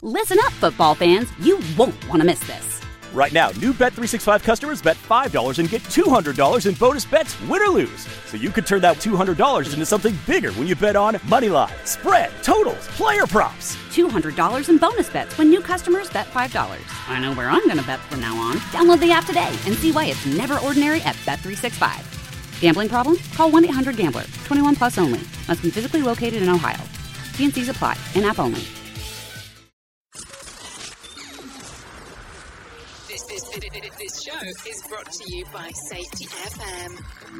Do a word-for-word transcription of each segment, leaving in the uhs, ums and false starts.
Listen up, football fans. You won't want to miss this. Right now, new Bet three sixty-five customers bet five dollars and get two hundred dollars in bonus bets, win or lose. So you could turn that two hundred dollars into something bigger when you bet on money line, spread, totals, player props. two hundred dollars in bonus bets when new customers bet five dollars. I know where I'm going to bet from now on. Download the app today and see why it's never ordinary at Bet three sixty-five. Gambling problem? Call one eight hundred gambler. twenty-one plus only. Must be physically located in Ohio. T and C's apply. In-app only. This, this, this, this show is brought to you by Safety F M.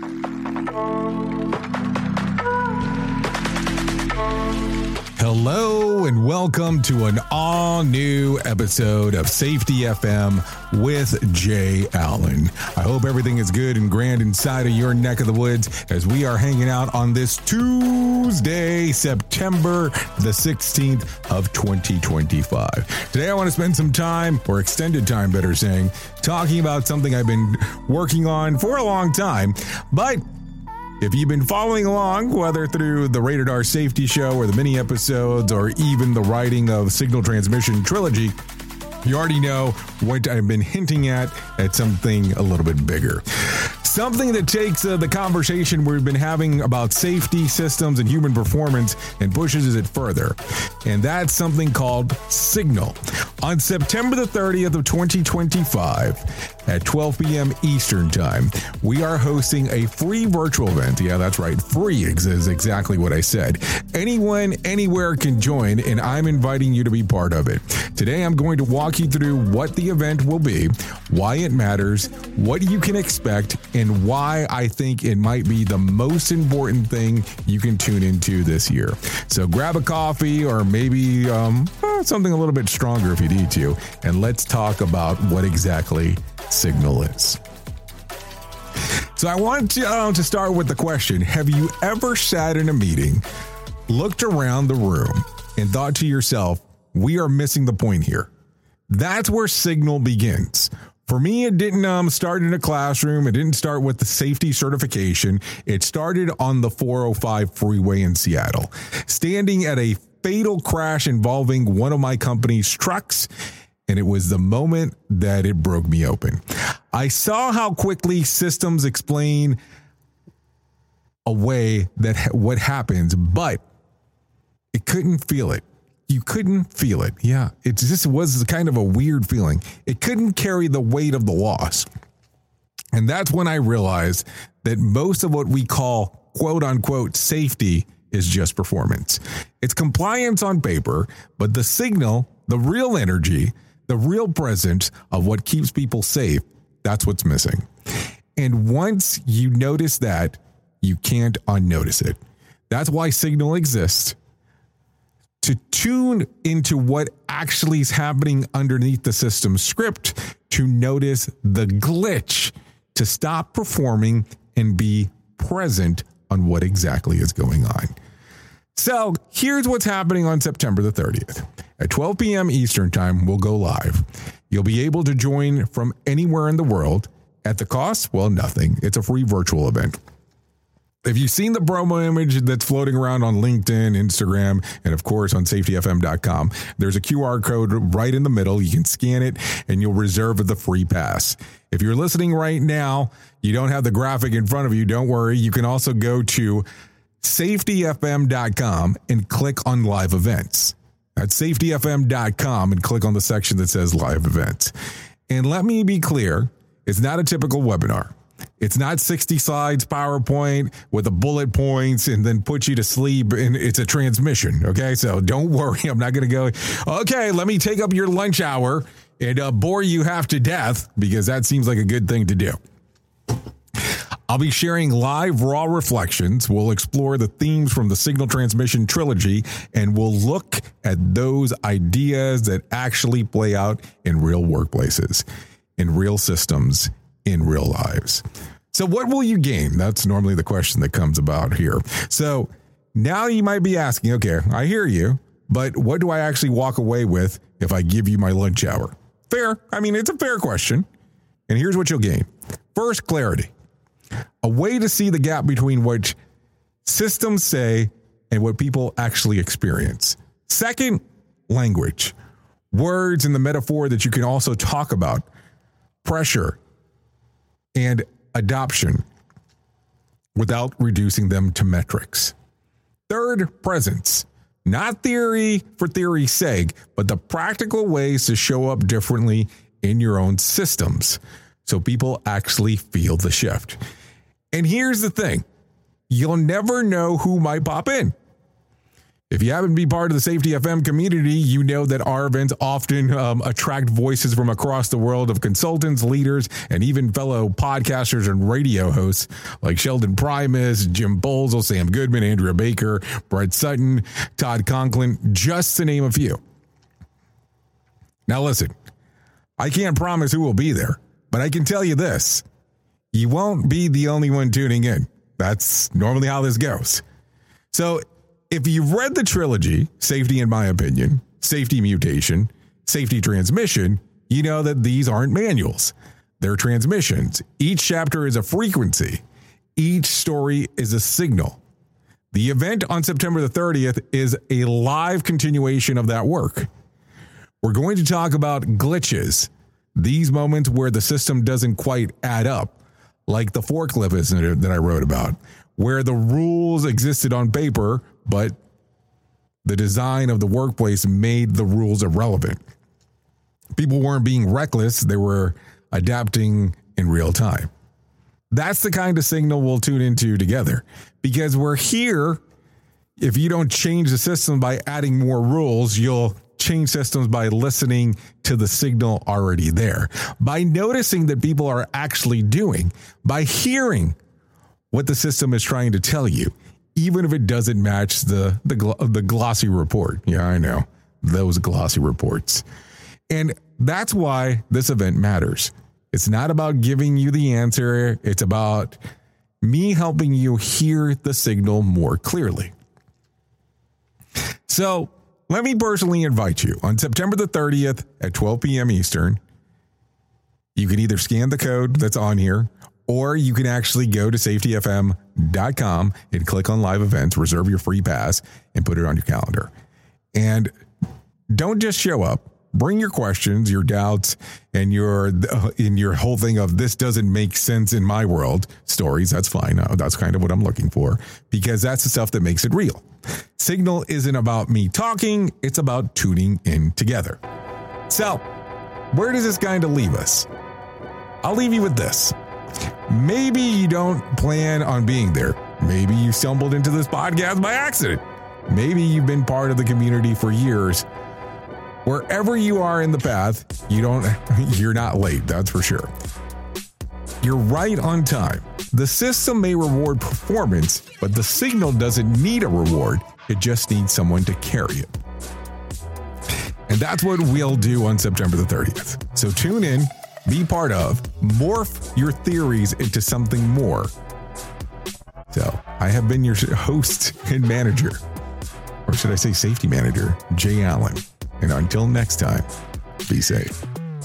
Hello and welcome to an all-new episode of Safety F M with Jay Allen. I hope everything is good and grand inside of your neck of the woods as we are hanging out on this Tuesday, September the sixteenth of twenty twenty-five. Today I want to spend some time, or extended time better saying, talking about something I've been working on for a long time, but if you've been following along, whether through the Rated R Safety Show or the mini episodes or even the writing of Signal Transmission Trilogy, you already know what I've been hinting at, at something a little bit bigger. Something that takes uh, the conversation we've been having about safety systems and human performance and pushes it further. And that's something called Signal. On September the thirtieth of twenty twenty-five at twelve p.m. Eastern Time, we are hosting a free virtual event. Yeah, that's right. Free is exactly what I said. Anyone, anywhere can join, and I'm inviting you to be part of it. Today, I'm going to walk you through what the event will be, why it matters, what you can expect, and why I think it might be the most important thing you can tune into this year. So grab a coffee or maybe um, something a little bit stronger if you need to, and let's talk about what exactly Signal is. So I want to, uh, to start with the question, have you ever sat in a meeting, looked around the room, and thought to yourself, we are missing the point here? That's where Signal begins. For me, it didn't um, start in a classroom. It didn't start with the safety certification. It started on the four oh five freeway in Seattle, standing at a fatal crash involving one of my company's trucks. And it was the moment that it broke me open. I saw how quickly systems explain away that what happens, but it couldn't feel it. You couldn't feel it. Yeah, it just was kind of a weird feeling. It couldn't carry the weight of the loss. And that's when I realized that most of what we call quote unquote safety is just performance. It's compliance on paper, but the signal, the real energy, the real presence of what keeps people safe, that's what's missing. And once you notice that, you can't unnotice it. That's why Signal exists. To tune into what actually is happening underneath the system script, to notice the glitch, to stop performing and be present on what exactly is going on. So here's what's happening on September the thirtieth. At twelve p.m. Eastern Time, we'll go live. You'll be able to join from anywhere in the world. At the cost, well, nothing. It's a free virtual event. If you've seen the promo image that's floating around on LinkedIn, Instagram, and of course on safety f m dot com, there's a Q R code right in the middle. You can scan it and you'll reserve the free pass. If you're listening right now, you don't have the graphic in front of you, don't worry. You can also go to safety f m dot com and click on live events. That's safety f m dot com and click on the section that says live events. And let me be clear, it's not a typical webinar. It's not sixty slides PowerPoint with the bullet points and then put you to sleep, and it's a transmission. Okay, so don't worry. I'm not going to go, okay, let me take up your lunch hour and uh, bore you half to death, because that seems like a good thing to do. I'll be sharing live raw reflections. We'll explore the themes from the Signal Transmission Trilogy, and we'll look at those ideas that actually play out in real workplaces, in real systems, in real lives. So what will you gain? That's normally the question that comes about here. So now you might be asking, okay, I hear you, but what do I actually walk away with if I give you my lunch hour? Fair. I mean, it's a fair question. And here's what you'll gain. First, clarity. A way to see the gap between what systems say and what people actually experience. Second, language. words in the metaphor that you can also talk about: pressure and adoption, without reducing them to metrics. Third, presence. Not theory for theory's sake, but the practical ways to show up differently in your own systems so people actually feel the shift. And here's the thing. You'll never know who might pop in. If you happen to be part of the Safety F M community, you know that our events often um, attract voices from across the world of consultants, leaders, and even fellow podcasters and radio hosts like Sheldon Primus, Jim Bolzel, Sam Goodman, Andrea Baker, Brett Sutton, Todd Conklin, just to name a few. Now listen, I can't promise who will be there, but I can tell you this. You won't be the only one tuning in. That's normally how this goes. So if you've read the trilogy, Safety in My Opinion, Safety Mutation, Safety Transmission, you know that these aren't manuals. They're transmissions. Each chapter is a frequency. Each story is a signal. The event on September the thirtieth is a live continuation of that work. We're going to talk about glitches, these moments where the system doesn't quite add up, like the forklift incident that I wrote about, where the rules existed on paper, but the design of the workplace made the rules irrelevant. People weren't being reckless. They were adapting in real time. That's the kind of signal we'll tune into together, because we're here. If you don't change the system by adding more rules, you'll change systems by listening to the signal already there, by noticing that people are actually doing, by hearing what the system is trying to tell you, even if it doesn't match the the, gl- the glossy report. Yeah, I know, those glossy reports. And that's why this event matters. It's not about giving you the answer. It's about me helping you hear the signal more clearly. So let me personally invite you on September the thirtieth at twelve p.m. Eastern. You can either scan the code that's on here, or you can actually go to safety f m dot com and click on live events, reserve your free pass, and put it on your calendar. And don't just show up. Bring your questions, your doubts, and your uh, in your whole thing of this doesn't make sense in my world stories. That's fine. Uh, that's kind of what I'm looking for, because that's the stuff that makes it real. Signal isn't about me talking. It's about tuning in together. So where does this kind of leave us? I'll leave you with this. Maybe you don't plan on being there. Maybe you stumbled into this podcast by accident. Maybe you've been part of the community for years. Wherever you are in the path, you don't, you're not late, that's for sure. You're right on time. The system may reward performance, but the signal doesn't need a reward. It just needs someone to carry it. And that's what we'll do on September the thirtieth. So tune in, be part of, morph your theories into something more. So I have been your host and manager, or should I say safety manager, Jay Allen. And until next time, be safe.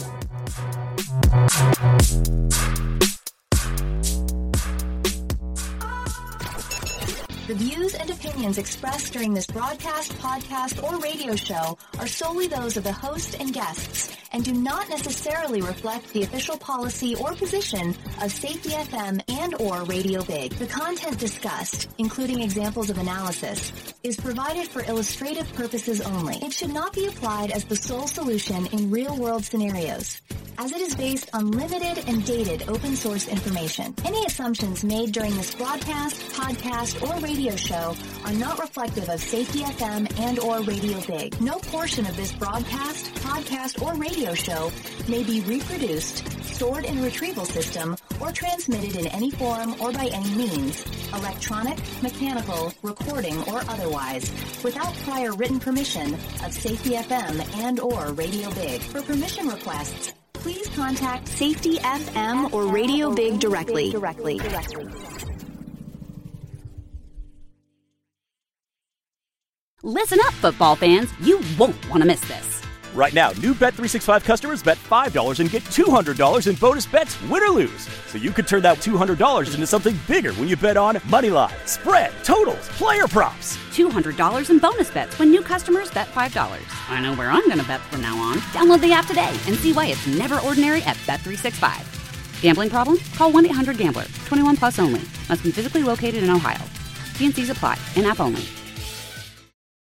The views and opinions expressed during this broadcast, podcast, or radio show are solely those of the host and guests and do not necessarily reflect the official policy or position of Safety F M and or Radio Big. The content discussed, including examples of analysis, is provided for illustrative purposes only. It should not be applied as the sole solution in real-world scenarios, as it is based on limited and dated open source information. Any assumptions made during this broadcast, podcast, or radio show are not reflective of Safety F M and or Radio Big. No portion of this broadcast, podcast, or radio show may be reproduced, stored in a retrieval system, or transmitted in any form or by any means, electronic, mechanical, recording, or otherwise, without prior written permission of Safety F M and or Radio Big. For permission requests, please contact Safety F M or Radio Big directly. directly. Listen up, football fans. You won't want to miss this. Right now, new Bet three sixty-five customers bet five dollars and get two hundred dollars in bonus bets, win or lose. So you could turn that two hundred dollars into something bigger when you bet on moneyline, spread, totals, player props. two hundred dollars in bonus bets when new customers bet five dollars. I know where I'm going to bet from now on. Download the app today and see why it's never ordinary at Bet three sixty-five. Gambling problem? Call one eight hundred gambler. twenty-one plus only. Must be physically located in Ohio. T and C's apply. In-app only.